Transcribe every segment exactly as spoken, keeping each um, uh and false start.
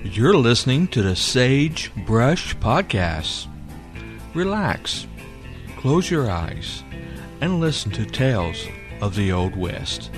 You're listening to the Sage Brush Podcast. Relax, close your eyes, and listen to tales of the Old West.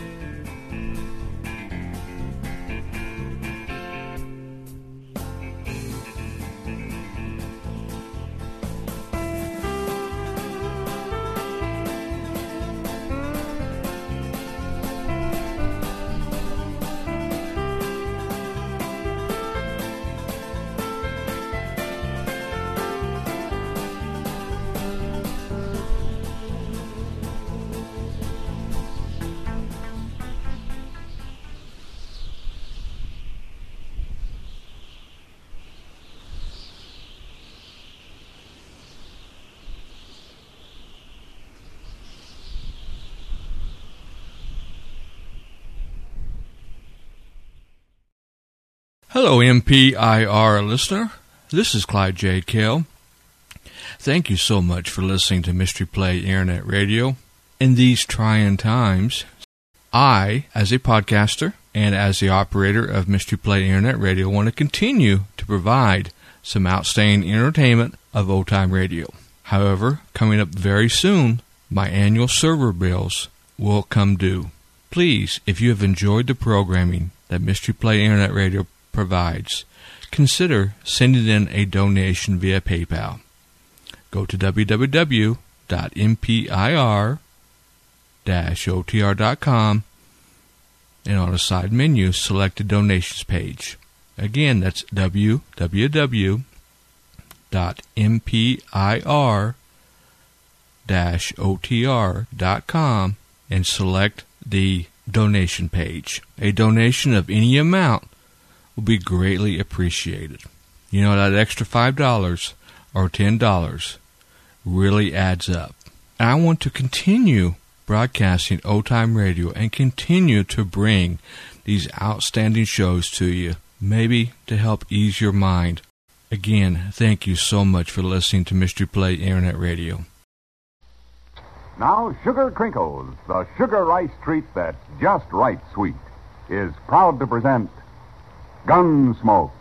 Hello, M P I R listener. This is Clyde J. Kell. Thank you so much for listening to Mystery Play Internet Radio. In these trying times, I, as a podcaster and as the operator of Mystery Play Internet Radio, want to continue to provide some outstanding entertainment of old-time radio. However, coming up very soon, my annual server bills will come due. Please, if you have enjoyed the programming that Mystery Play Internet Radio provides, consider sending in a donation via PayPal. Go to w w w dot m p i r dash o t r dot com and on the side menu select the donations page. Again, that's w w w dot m p i r dash o t r dot com and select the donation page. A donation of any amount will be greatly appreciated. You know, that extra five dollars or ten dollars really adds up. And I want to continue broadcasting old-time radio and continue to bring these outstanding shows to you, maybe to help ease your mind. Again, thank you so much for listening to Mystery Play Internet Radio. Now, Sugar Crinkles, the sugar rice treat that's just right sweet, is proud to present Gunsmoke.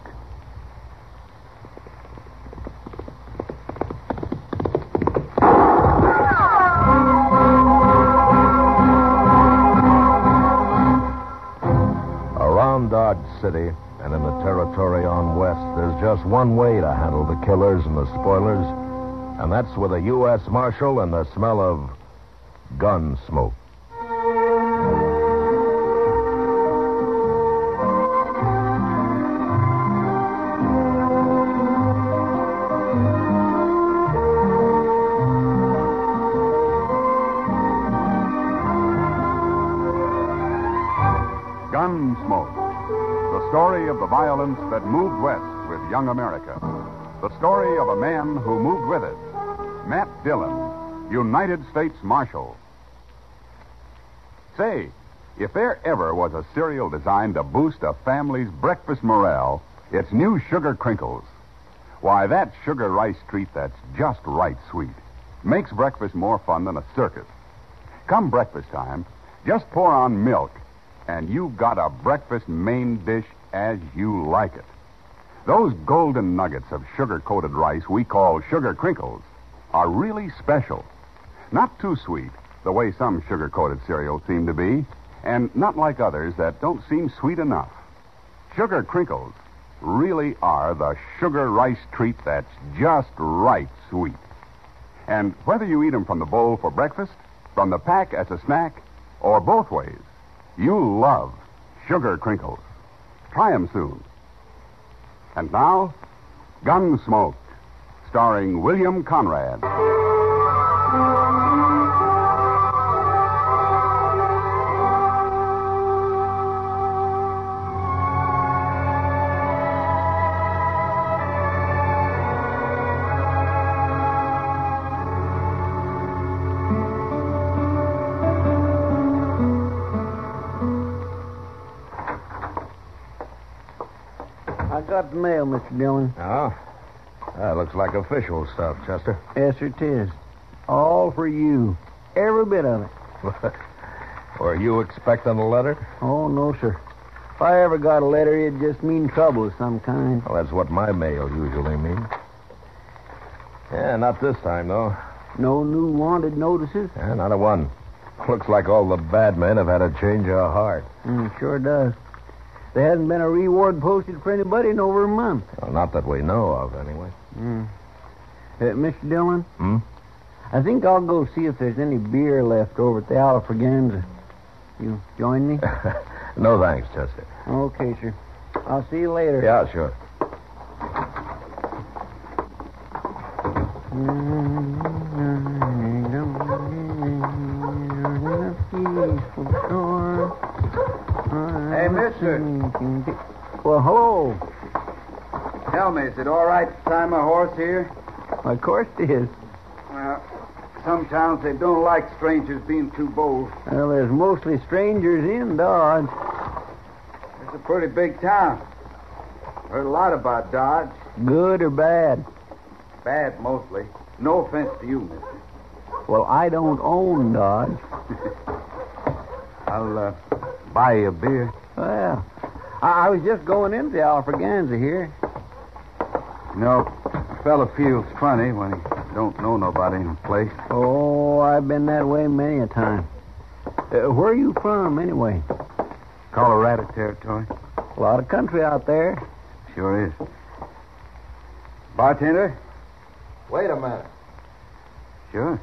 Around Dodge City and in the territory on West, there's just one way to handle the killers and the spoilers, and that's with a U S Marshal and the smell of gun smoke. Gunsmoke, the story of the violence that moved west with young America. The story of a man who moved with it. Matt Dillon, United States Marshal. Say, if there ever was a cereal designed to boost a family's breakfast morale, it's new Sugar Crinkles. Why, that sugar rice treat that's just right sweet makes breakfast more fun than a circus. Come breakfast time, just pour on milk, and you've got a breakfast main dish as you like it. Those golden nuggets of sugar-coated rice we call Sugar Crinkles are really special. Not too sweet, the way some sugar-coated cereals seem to be, and not like others that don't seem sweet enough. Sugar Crinkles really are the sugar rice treat that's just right sweet. And whether you eat them from the bowl for breakfast, from the pack as a snack, or both ways, you'll love Sugar Crinkles. Try them soon. And now, Gunsmoke, starring William Conrad. I got the mail, Mister Dillon. Oh? That looks like official stuff, Chester. Yes, sir, it is. All for you. Every bit of it. Were you expecting a letter? Oh, no, sir. If I ever got a letter, it'd just mean trouble of some kind. Well, that's what my mail usually means. Yeah, not this time, though. No new wanted notices? Yeah, not a one. Looks like all the bad men have had a change of heart. Mm, sure does. There hasn't been a reward posted for anybody in over a month. Well, not that we know of, anyway. Mm. Uh, Mister Dillon? Hmm? I think I'll go see if there's any beer left over at the Alfraganza. You join me? No thanks, Chester. Okay, sir. I'll see you later. Yeah, sure. Hey, mister. Well, hello. Tell me, is it all right to tie my horse here? Of course it is. Well, some towns, they don't like strangers being too bold. Well, there's mostly strangers in Dodge. It's a pretty big town. Heard a lot about Dodge. Good or bad? Bad, mostly. No offense to you, mister. Well, I don't own Dodge. I'll uh, buy you a beer. Well, I, I was just going into the Alfraganza here. You know, a fella feels funny when he don't know nobody in the place. Oh, I've been that way many a time. Uh, where are you from, anyway? Colorado territory. A lot of country out there. Sure is. Bartender? Wait a minute. Sure.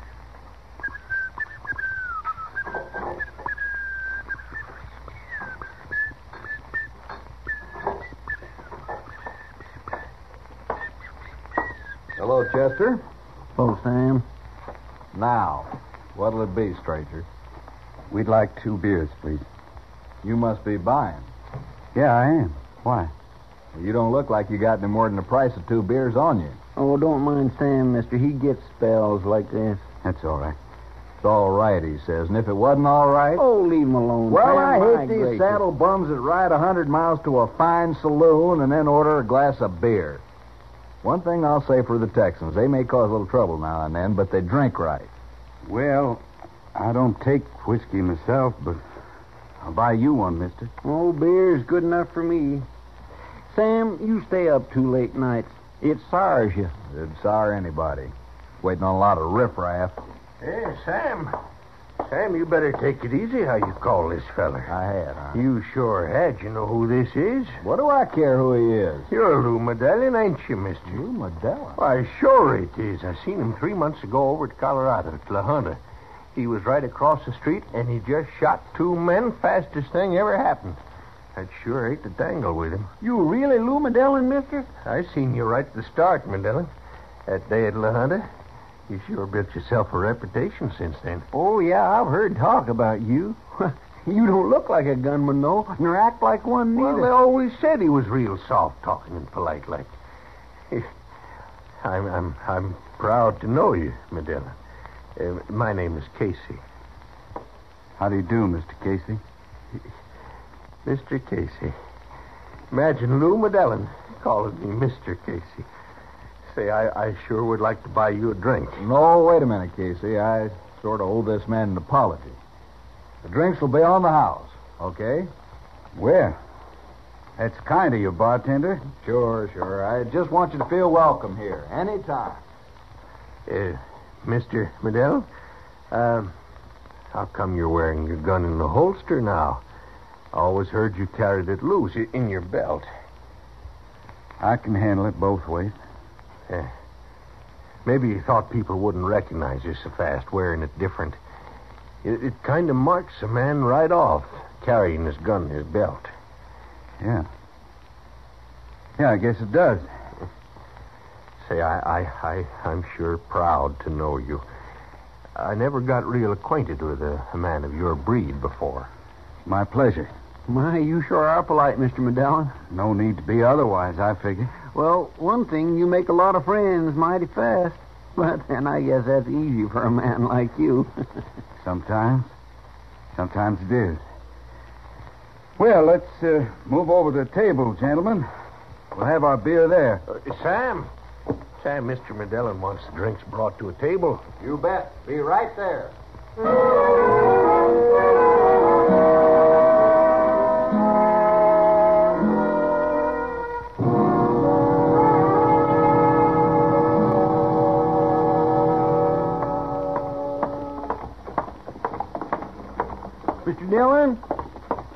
Hello, Chester. Oh, Sam. Now, what'll it be, stranger? We'd like two beers, please. You must be buying. Yeah, I am. Why? You don't look like you got any more than the price of two beers on you. Oh, don't mind Sam, mister. He gets spells like this. That's all right. It's all right, he says. And if it wasn't all right... Oh, leave him alone. Well, Sam, I my hate these gracious. saddle bums that ride a hundred miles to a fine saloon and then order a glass of beer. One thing I'll say for the Texans, they may cause a little trouble now and then, but they drink right. Well, I don't take whiskey myself, but I'll buy you one, mister. Oh, beer's good enough for me. Sam, you stay up too late nights. It sours you. It'd sour anybody. Waiting on a lot of riffraff. Hey, Sam. Sam, you better take it easy how you call this feller. I had, huh? You sure had. You know who this is? What do I care who he is? You're Lou Medallion, ain't you, mister? Lou Medallion? Why, sure it is. I seen him three months ago over at Colorado, at La Junta. He was right across the street, and he just shot two men. Fastest thing ever happened. I'd sure hate to tangle with him. You really Lou Medallion, mister? I seen you right at the start, Medallion. That day at La Junta. You sure built yourself a reputation since then. Oh, yeah, I've heard talk about you. You don't look like a gunman, though, nor act like one Well, neither. they always said he was real soft-talking and polite like. I'm, I'm, I'm proud to know you, Medallion. Uh, my name is Casey. How do you do, Mister Casey? Mister Casey. Imagine Lou Medallion calling me Mister Casey. Say, I, I sure would like to buy you a drink. No, wait a minute, Casey. I sort of owe this man an apology. The drinks will be on the house, okay? Well, that's kind of you, bartender. Sure, sure. I just want you to feel welcome here, anytime. Uh, Mister Medallion, um, how come you're wearing your gun in the holster now? I always heard you carried it loose in your belt. I can handle it both ways. Yeah. Maybe you thought people wouldn't recognize you so fast wearing it different. It, it kind of marks a man right off, carrying his gun in his belt. Yeah. Yeah, I guess it does. Say, I, I, I, I'm sure proud to know you. I never got real acquainted with a, a man of your breed before. My pleasure. My, you sure are polite, Mister Medallion. No need to be otherwise, I figure. Well, one thing, you make a lot of friends mighty fast. But then I guess that's easy for a man like you. Sometimes. Sometimes it is. Well, let's uh, move over to the table, gentlemen. We'll have our beer there. Uh, Sam. Sam, Mister Medallion wants the drinks brought to a table. You bet. Be right there.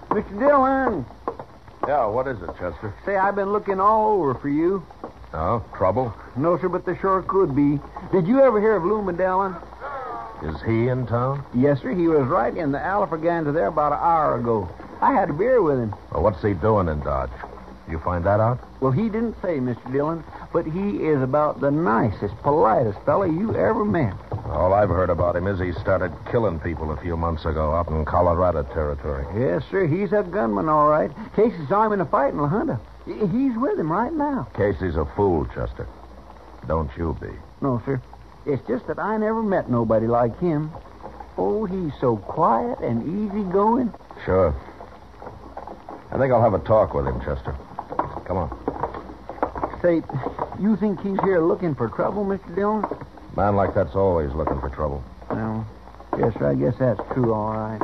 Mister Dillon. Yeah, what is it, Chester? Say, I've been looking all over for you. Oh, trouble? No, sir, but there sure could be. Did you ever hear of Lou Medellin? Is he in town? Yes, sir. He was right in the Alfraganza there about an hour ago. I had a beer with him. Well, what's he doing in Dodge? You find that out? Well, he didn't say, Mister Dillon, but he is about the nicest, politest fellow you ever met. All I've heard about him is he started killing people a few months ago out in Colorado territory. Yes, sir. He's a gunman, all right. Casey saw him in a fight in La Junta. He's with him right now. Casey's a fool, Chester. Don't you be. No, sir. It's just that I never met nobody like him. Oh, he's so quiet and easygoing. Sure. I think I'll have a talk with him, Chester. Come on. Say, you think he's here looking for trouble, Mister Dillon? Man like that's always looking for trouble. Well, yes, sir, I guess that's true, all right.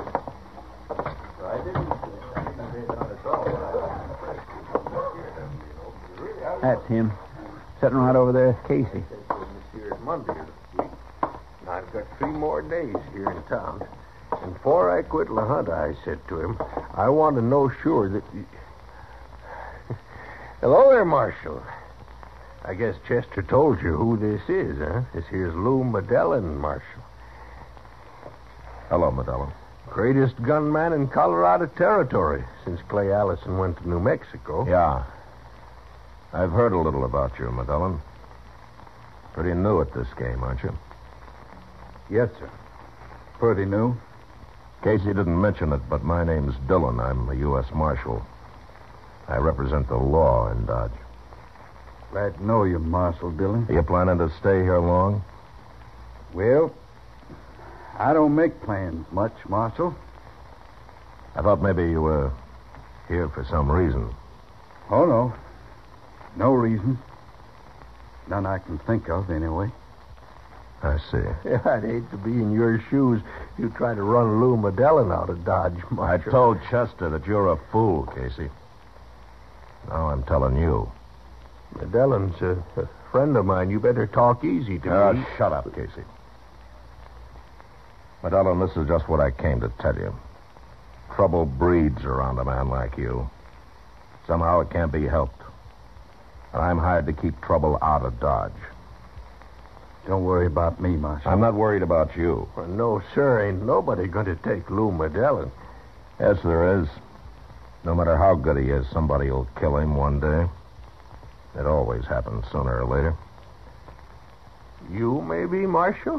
That's him. Sitting right over there with Casey. Monday of the week. I've got three more days here in town. And before I quit La Junta, I said to him, I want to know sure that... You... Hello there, Marshal. I guess Chester told you who this is, huh? This here's Lou Medellin, Marshal. Hello, Medellin. Greatest gunman in Colorado territory since Clay Allison went to New Mexico. Yeah. I've heard a little about you, Medellin. Pretty new at this game, aren't you? Yes, sir. Pretty new. Casey didn't mention it, but my name's Dillon. I'm a U S Marshal. I represent the law in Dodge. Glad to know you, Marshal Dillon. Are you planning to stay here long? Well, I don't make plans much, Marshal. I thought maybe you were here for some reason. Oh, no. No reason. None I can think of, anyway. I see. Yeah, I'd hate to be in your shoes. You try to run Lou Medellin out of Dodge, I Marshal. told Chester that you're a fool, Casey. Now I'm telling you. Medellin's a, a friend of mine. You better talk easy to Oh, me. shut up, Casey. Medellin, this is just what I came to tell you. Trouble breeds around a man like you. Somehow it can't be helped. And I'm hired to keep trouble out of Dodge. Don't worry about me, Marshal. I'm not worried about you. Well, no, sir. Ain't nobody going to take Lou Medellin. Yes, there is. No matter how good he is, somebody will kill him one day. It always happens sooner or later. You, maybe, Marshal?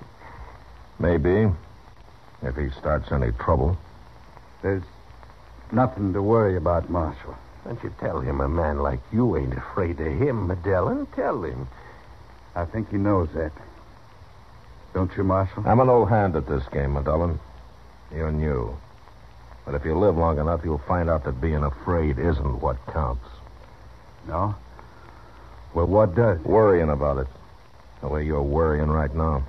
Maybe. If he starts any trouble. There's nothing to worry about, Marshal. Don't you tell him a man like you ain't afraid of him, Medellin. Tell him. I think he knows that. Don't you, Marshal? I'm an old hand at this game, Medellin. You're new. But if you live long enough, you'll find out that being afraid isn't what counts. No? Well, what does? Worrying about it. The way you're worrying right now.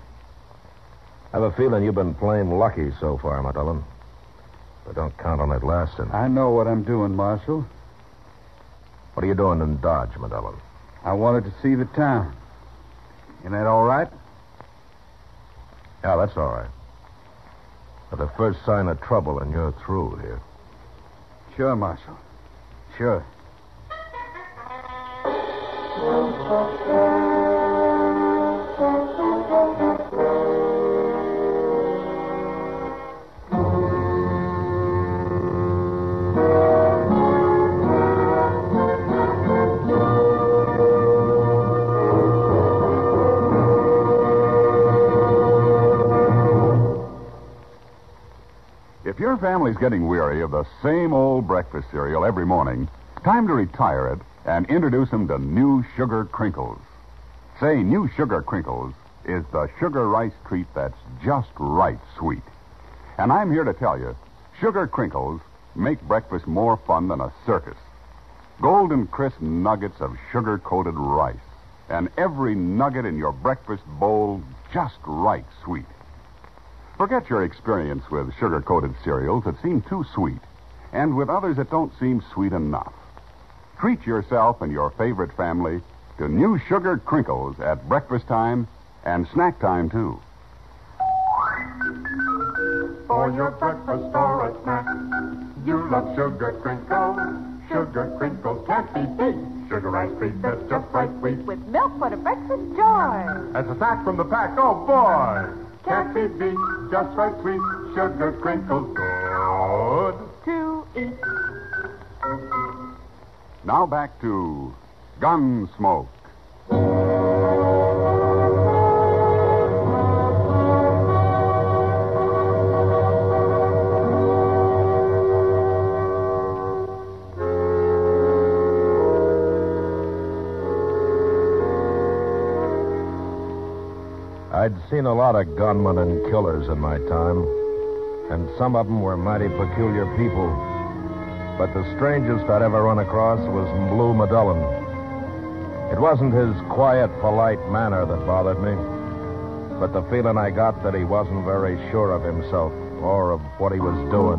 I have a feeling you've been plain lucky so far, Medellin. But don't count on it lasting. I know what I'm doing, Marshal. What are you doing in Dodge, Medellin? I wanted to see the town. Isn't that all right? Yeah, that's all right. But the first sign of trouble and you're through here. Sure, Marshal. Sure. If your family's getting weary of the same old breakfast cereal every morning, time to retire it and introduce them to New Sugar Crinkles. Say, New Sugar Crinkles is the sugar rice treat that's just right sweet. And I'm here to tell you, Sugar Crinkles make breakfast more fun than a circus. Golden crisp nuggets of sugar-coated rice, and every nugget in your breakfast bowl just right sweet. Forget your experience with sugar-coated cereals that seem too sweet, and with others that don't seem sweet enough. Treat yourself and your favorite family to New Sugar Crinkles at breakfast time and snack time, too. For your breakfast or a snack, You love sugar crinkles. Sugar crinkles can't be beat. Sugar ice cream that's just right sweet. With milk for the breakfast joy. That's a snack from the pack. Oh, boy. Can't be beat. Just right sweet. Sugar crinkles good to eat. Now back to Gunsmoke. I'd seen a lot of gunmen and killers in my time, and some of them were mighty peculiar people. But the strangest I'd ever run across was Blue Medellin. It wasn't his quiet, polite manner that bothered me, but the feeling I got that he wasn't very sure of himself or of what he was doing.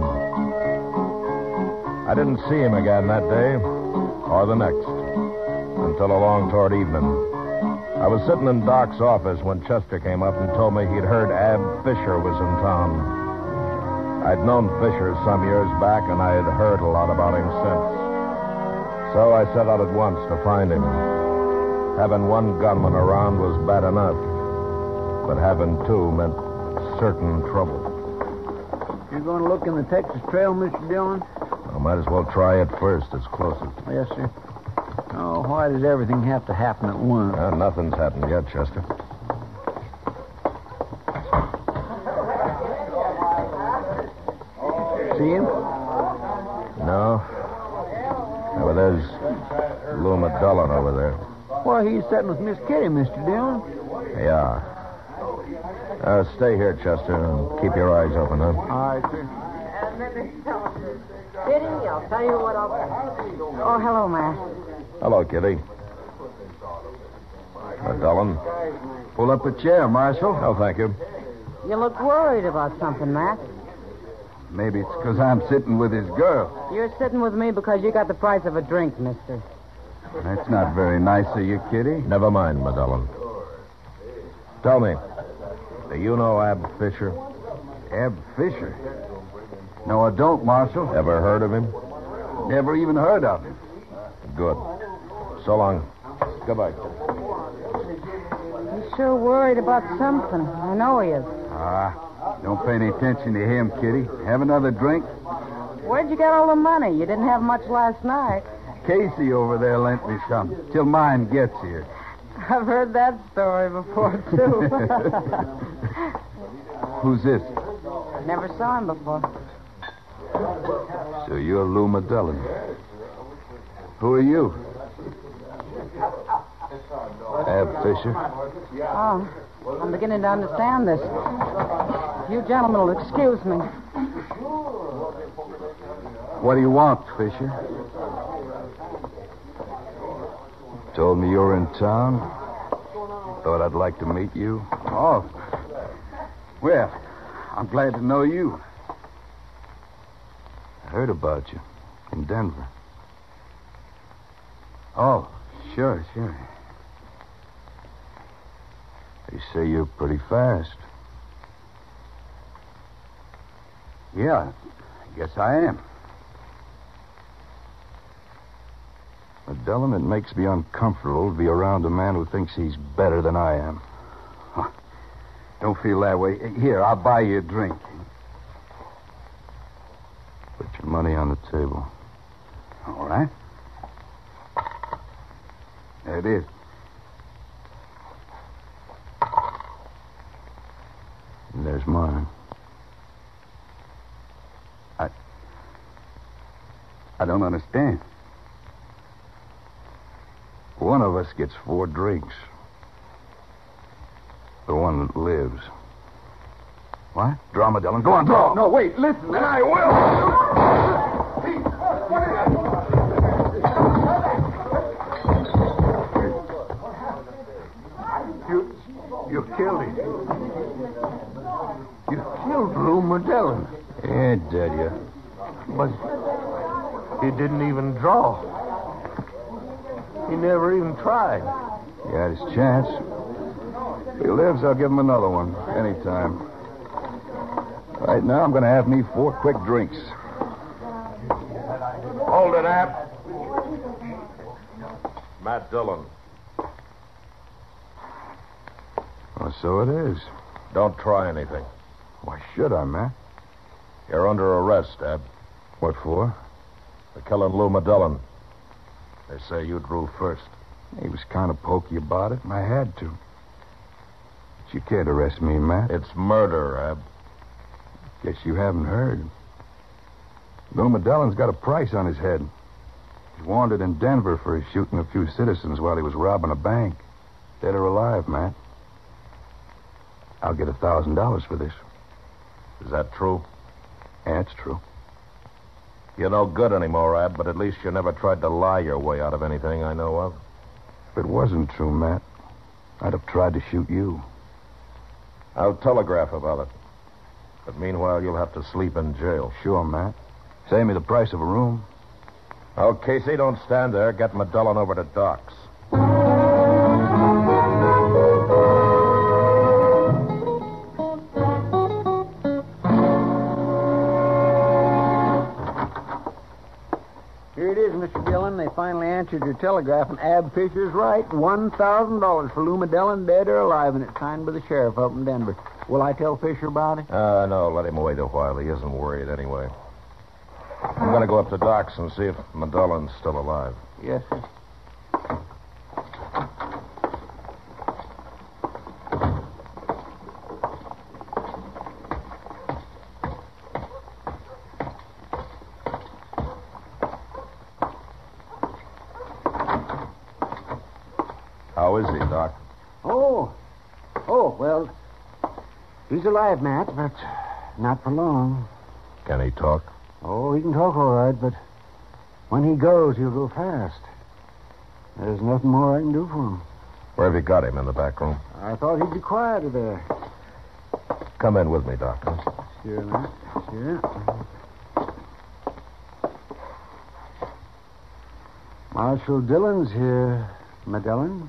I didn't see him again that day, or the next, until along toward evening. I was sitting in Doc's office when Chester came up and told me he'd heard Ab Fisher was in town. I'd known Fisher some years back, and I had heard a lot about him since. So I set out at once to find him. Having one gunman around was bad enough, but having two meant certain trouble. You're going to look in the Texas Trail, Mister Dillon? I might as well try it first. It's closest. Yes, sir. Oh, why does everything have to happen at once? Uh, nothing's happened yet, Chester. See him? No. Oh, well, there's Lou Medellin over there. Why, he's sitting with Miss Kitty, Mister Dillon. Yeah. Uh, stay here, Chester, and keep your eyes open, huh? All right, sir. Kitty, I'll tell you what I'll... Oh, hello, Matt. Hello, Kitty. Medellin. Pull up a chair, Marshal. Oh, thank you. You look worried about something, Matt. Maybe it's because I'm sitting with his girl. You're sitting with me because you got the price of a drink, mister. That's not very nice of you, Kitty. Never mind, Medellin. Tell me, do you know Ab Fisher? Ab Fisher? No, I don't, Marshal. Ever heard of him? Never even heard of him. Good. So long. Goodbye. He's sure worried about something. I know he is. Ah, don't pay any attention to him, Kitty. Have another drink? Where'd you get all the money? You didn't have much last night. Casey over there lent me some, till mine gets here. I've heard that story before, too. Who's this? Never saw him before. So you're Lou Medellin. Who are you? Ab Fisher? Oh, I'm beginning to understand this. You gentlemen will excuse me. What do you want, Fisher? Told me you're in town. Thought I'd like to meet you. Oh. Well, I'm glad to know you. I heard about you in Denver. Oh, sure, sure. They say you're pretty fast. Yeah, I guess I am. Medellin, it makes me uncomfortable to be around a man who thinks he's better than I am. Huh. Don't feel that way. Here, I'll buy you a drink. Put your money on the table. All right. There it is. And there's mine. I... I don't understand. One of us gets four drinks. The one that lives. What? Draw, Medellin. Go on, draw. No, wait, listen. And I will. You, you killed him. You killed Lou Medellin. Yeah, did you? But he didn't even draw. He never even tried. He had his chance. If he lives, I'll give him another one. Anytime. Right now, I'm going to have me four quick drinks. Hold it, Ab. Matt Dillon. Oh, so it is. Don't try anything. Why should I, Matt? You're under arrest, Ab. What for? For killing Lou Medellin. They say you drew first. He was kind of pokey about it, and I had to. But you can't arrest me, Matt. It's murder, Ab. Guess you haven't heard. Lou Medellin's got a price on his head. He's wanted in Denver for shooting a few citizens while he was robbing a bank. Dead or alive, Matt. I'll get a thousand dollars for this. Is that true? Yeah, it's true. You're no good anymore, Ab, but at least you never tried to lie your way out of anything I know of. If it wasn't true, Matt, I'd have tried to shoot you. I'll telegraph about it. But meanwhile, you'll have to sleep in jail. Sure, Matt. Save me the price of a room. Oh, Casey, don't stand there. Get Medellin over to Doc's. Here it is, Mister Dillon. They finally answered your telegraph, and Ab Fisher's right. One thousand dollars for Lou Medellin, dead or alive, and it's signed by the sheriff up in Denver. Will I tell Fisher about it? Uh, no, let him wait a while. He isn't worried anyway. I'm going to go up to Doc's and see if Medellin's still alive. Yes, sir. How is he, Doc? Oh. Oh, well, he's alive, Matt, but not for long. Can he talk? Oh, he can talk all right, but when he goes, he'll go fast. There's nothing more I can do for him. Where have you got him? In the back room? I thought he'd be quieter there. Come in with me, Doctor. Sure, Matt. Sure. Marshal Dillon's here, Medellin.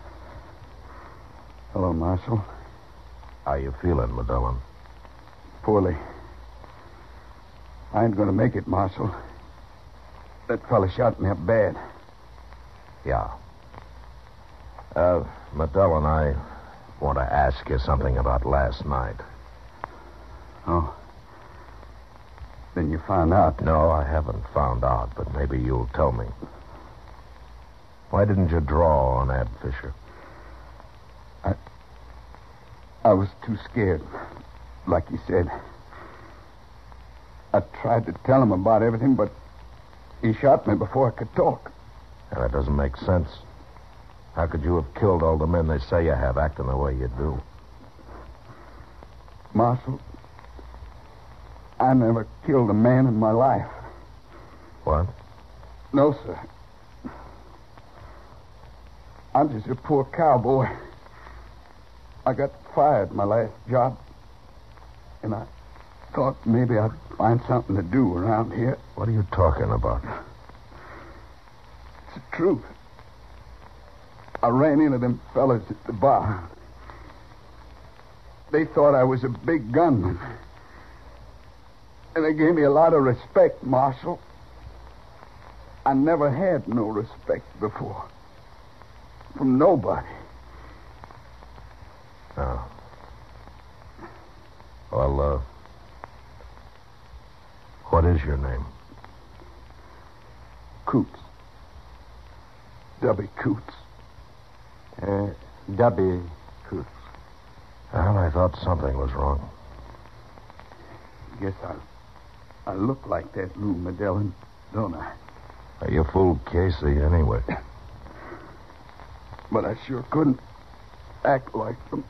Hello, Marshal. How you feeling, Medellin? Poorly. I ain't going to make it, Marshal. That fella shot me up bad. Yeah. Uh, Medellin, I want to ask you something about last night. Oh. Then you found out. No, I haven't found out, but maybe you'll tell me. Why didn't you draw on Ab Fisher? I... I was too scared, like you said. I tried to tell him about everything, but he shot me before I could talk. And that doesn't make sense. How could you have killed all the men they say you have acting the way you do? Marshal, I never killed a man in my life. What? No, sir. I'm just a poor cowboy. I got fired my last job, and I thought maybe I'd find something to do around here. What are you talking about? It's the truth. I ran into them fellas at the bar. They thought I was a big gunman. And they gave me a lot of respect, Marshal. I never had no respect before. From nobody. Oh. Well, uh... what is your name? Coots. Dubby Coots. Uh, Dubby Coots. Well, I thought something was wrong. Guess I... I look like that Lou Medellin, don't I? You fooled Casey anyway. But I sure couldn't act like them.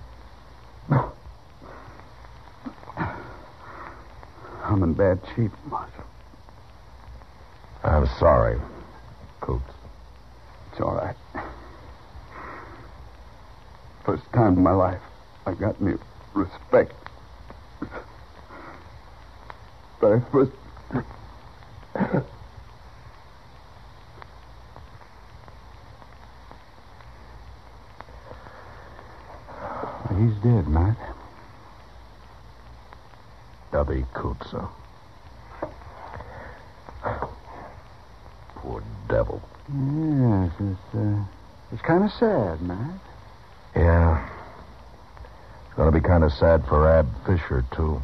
I'm in bad shape, Marshal. I'm sorry, Coots. It's all right. First time in my life I got any respect. But I first... He's dead, Matt. Dubby Coots, huh? devil. Yes, it's, uh, it's kind of sad, Matt. Yeah. It's going to be kind of sad for Ab Fisher, too.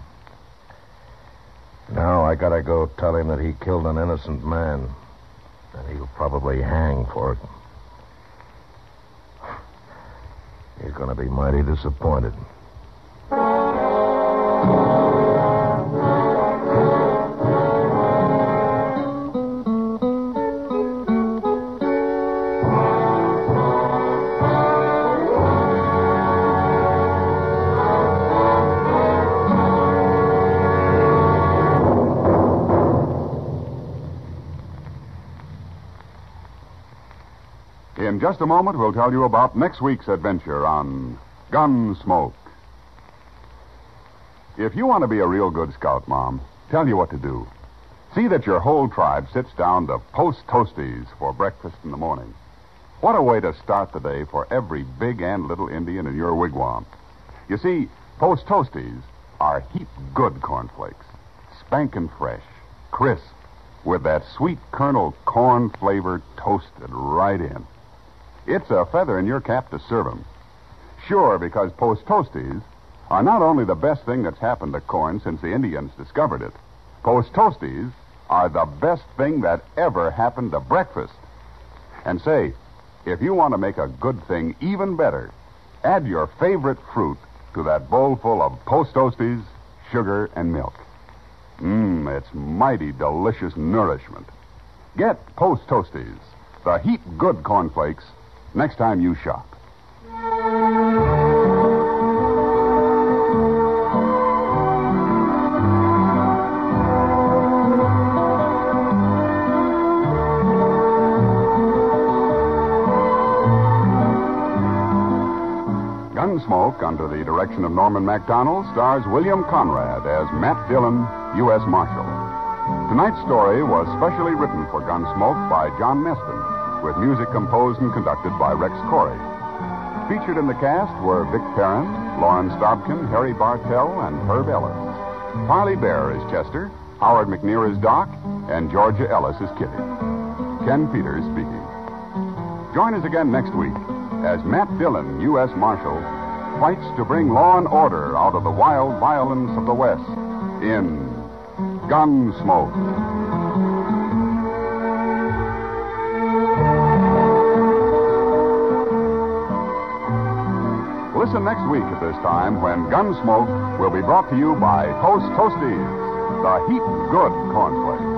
Now I gotta go tell him that he killed an innocent man. And he'll probably hang for it. He's going to be mighty disappointed. In just a moment, we'll tell you about next week's adventure on Gunsmoke. If you want to be a real good scout, Mom, tell you what to do. See that your whole tribe sits down to Post Toasties for breakfast in the morning. What a way to start the day for every big and little Indian in your wigwam. You see, Post Toasties are heap good cornflakes, spankin' fresh, crisp, with that sweet kernel corn flavor toasted right in. It's a feather in your cap to serve 'em. Sure, because Post Toasties are not only the best thing that's happened to corn since the Indians discovered it, Post Toasties are the best thing that ever happened to breakfast. And say, if you want to make a good thing even better, add your favorite fruit to that bowl full of Post Toasties, sugar, and milk. Mmm, it's mighty delicious nourishment. Get Post Toasties, the heap good cornflakes, next time you shop. Gunsmoke, under the direction of Norman MacDonald, stars William Conrad as Matt Dillon, U S Marshal. Tonight's story was specially written for Gunsmoke by John Meston, with music composed and conducted by Rex Corey. Featured in the cast were Vic Perrin, Lauren Stobkin, Harry Bartell, and Herb Ellis. Parley Bear is Chester, Howard McNear is Doc, and Georgia Ellis is Kitty. Ken Peters speaking. Join us again next week as Matt Dillon, U S Marshal, fights to bring law and order out of the wild violence of the West in Gunsmoke. Listen next week at this time when Gunsmoke will be brought to you by Post Toasties, the heap good cornflakes.